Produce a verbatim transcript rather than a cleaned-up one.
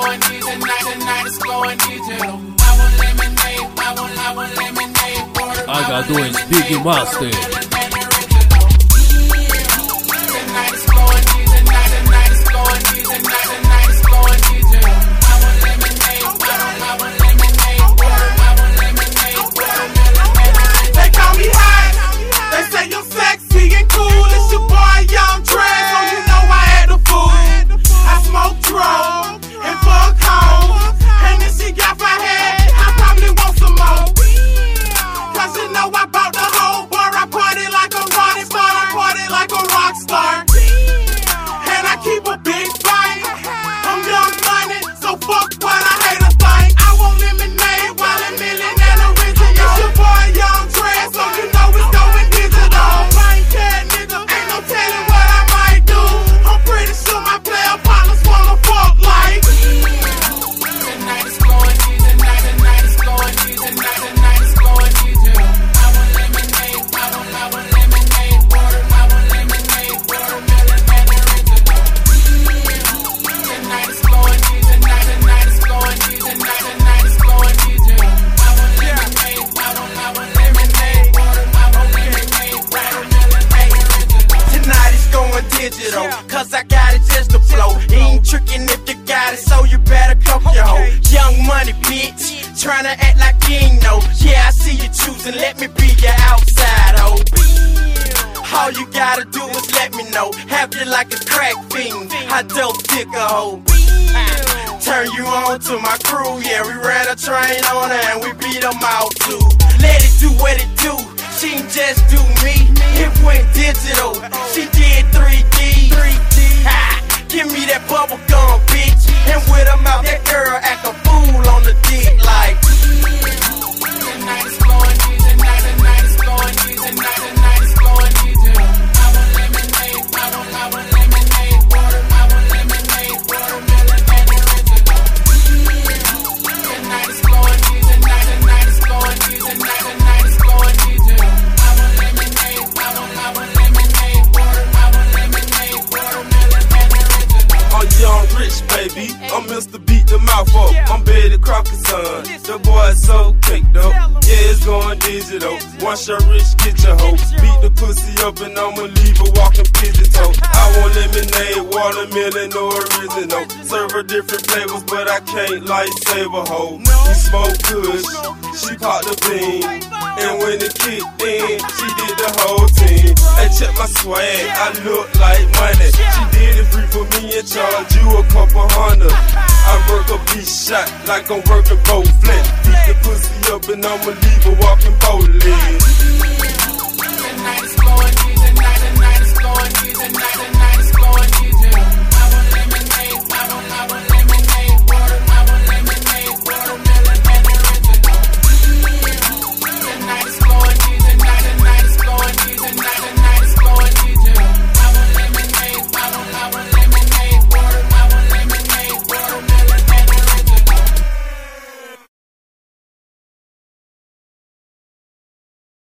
going digital. Tonight, tonight it's going digital. I want lemonade, I want, I want lemonade. All I gotta do is Biggie Master. Tonight it's going digital. Tonight, tonight it's going digital. Tonight, tonight it's going digital. I want lemonade, I want, I want lemonade. I want lemonade, watermelon. They call me hot. They say you're sexy and cool. It's your boy Young Trez, so you know I had the fool. I smoke drugs and fuck hoes, and if she got my head, I probably want some more. Cause you know I bought the whole bar. I party like a rock star, I party like a rock star. And I keep a big fight. I'm Young Money, so fuck what I hate a thing. I want lemonade while a millionaire original. It's your boy Young Trez, so you know it's going digital. I ain't care, nigga, ain't no telling what I might do. I'm pretty sure my player partners wanna fuck like. Tonight it's going digital. Tonight, tonight it's going digital. Tonight, tonight it's going digital. I want lemonade, I want, I want lemonade. Water, I want lemonade. Watermelon and original. Tonight it's going digital. Tonight, tonight it's going digital. Tonight, tonight it's going digital. I want lemonade, I want, I want lemonade. Water, I want lemonade. Watermelon and original. Tonight it's going digital, cause I got it just to flow. Ain't tricking if you got it, so you better cook your hoe. Young Money, bitch, tryna act like you ain't know. Yeah, I see you choosing, let me be your outside hoe. All you gotta do is let me know. Have you like a crack fiend, I dope dick a hoe. Turn you on to my crew, yeah, we ran a train on her and we beat them out too. Let it do what it do, she ain't just do me, it went digital, she did three D. Ha, give me that bubble gum, bitch, and with her mouth, that girl act a fool on the dick like. Tonight it's going digital. Tonight, tonight it's going digital. Tonight, tonight it's going digital. I want lemonade, I want, I want lemonade. Water, I want lemonade. Watermelon and original. Tonight it's going digital. Tonight, tonight it's going digital. Tonight, tonight it's going digital. I want lemonade, I want, I want lemonade. Water, I want lemonade. Watermelon and original. I'm Young Rich, baby. I'm Mister Beat the Mouth Up. I'm Betty Crocker's son. The boy so caked up. Yeah, it's going digital. Once you're rich, get your hoe. Beat the pussy up and I'ma leave her walking pigeon toe. I want lemonade, watermelon, or original. Serve her different flavors, but I can't like save a hoe. We smoke good, she popped the bean. And when it kicked in, she did the whole team. Hey, check my swag, I look like money. She did it free for me and charge you a couple hundred. I work a beat shot like I'm working both flesh. Beat the pussy up and I'ma leave her walking both legs. Tonight it's going